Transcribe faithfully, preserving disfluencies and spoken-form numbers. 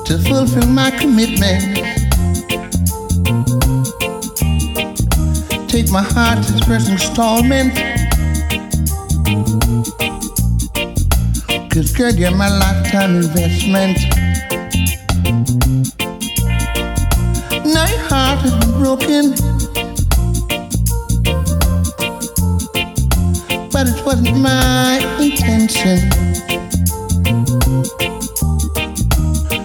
to fulfill my commitment. Take my heart as first installment. Cause girl, you're my lifetime investment. Now your heart has been broken, but it wasn't my intention.